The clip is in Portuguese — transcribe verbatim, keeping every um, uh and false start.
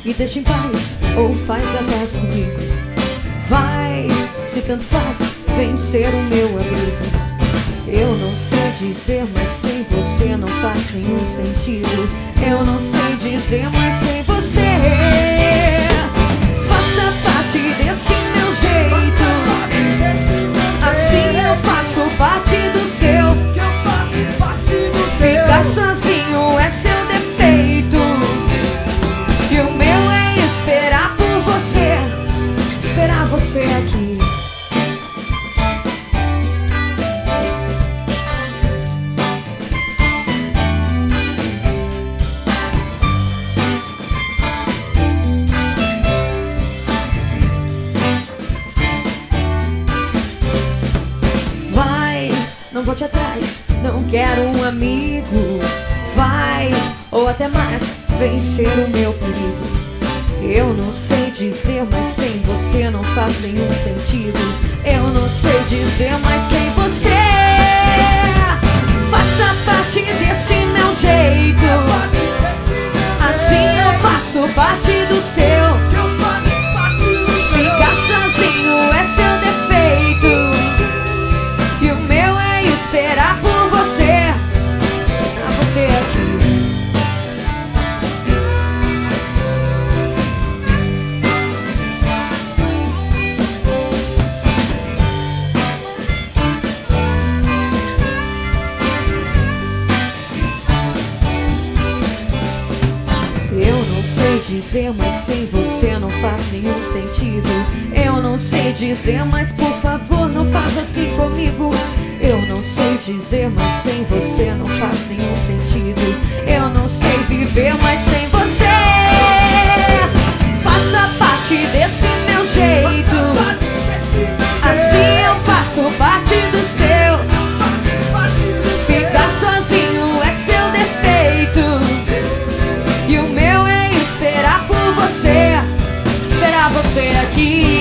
me deixa em paz ou faz a paz comigo. Vai, se tanto faz, vem ser o meu abrigo. Eu não sei dizer, mas sem você não faz nenhum sentido. Eu não sei dizer, mas sem você faça parte desse meu jeito. Assim eu faço parte do seu. Ficar sozinho é seu defeito, e o meu é esperar por você, esperar você aqui. Vai, não volte atrás, não quero um amigo. Vai, ou até mais, vem ser o meu perigo. Eu não sei dizer, mas sem você não faz nenhum sentido. Eu não sei dizer, mas sem você faça parte desse meu jeito. Assim eu faço parte do seu. Ficar sozinho é seu defeito, e o meu é esperar por você, pra você aqui. Dizer, mas sem você não faz nenhum sentido. Eu não sei dizer, mas por favor não faz assim comigo. Eu não sei dizer, mas sem você não faz nenhum sentido. Eu não sei viver, mas sem você faça parte desse meu jeito. Assim eu faço parte do seu. Ficar sozinho é seu defeito, e o meu é esperar por você, esperar você aqui.